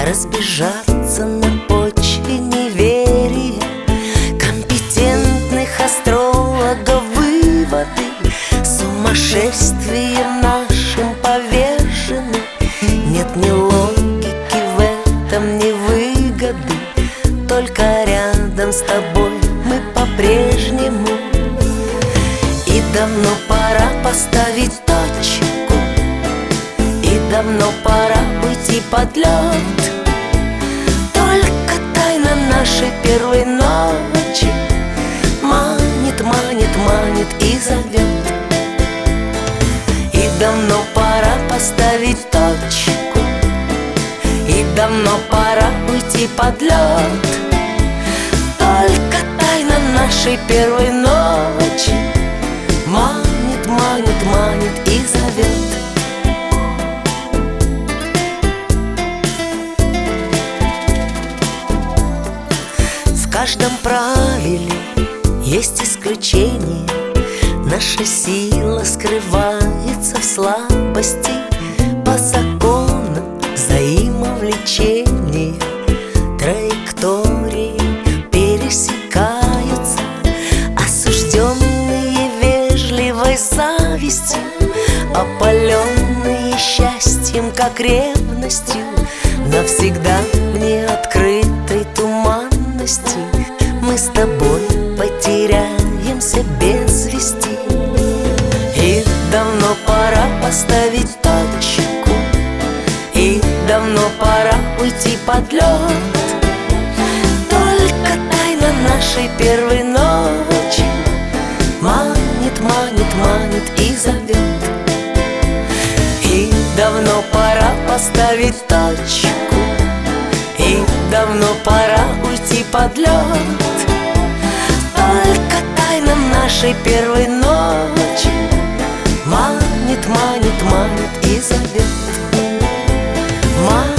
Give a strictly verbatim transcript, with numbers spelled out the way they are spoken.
разбежаться на почве неверия компетентных астрологов выводы. Сумасшествием нашим повержены. Нет ни логики в этом, ни выгоды. Только рядом с тобой мы по-прежнему. И давно пора поставить точку, и давно пора уйти под лед. Только тайна нашей первой ночи манит, манит, манит и зовет. И давно пора поставить точку, и давно пора уйти под лед. Только тайна нашей первой ночи манит, манит, манит и зовет. В каждом правиле есть исключение. Наша сила скрывается в слабости. По законам взаимовлечения траектории пересекаются. Осужденные вежливой завистью, опаленные счастьем, как ревностью, навсегда в неоткрытой туманности мы с тобой потеряемся без вести. И давно пора поставить точку, и давно пора уйти под лед. Только тайна нашей первой ночи манит, манит, манит и зовет. И давно пора поставить точку, и давно пора уйти под лед. Только тайна нашей первой ночи манит, манит, манит и зовет.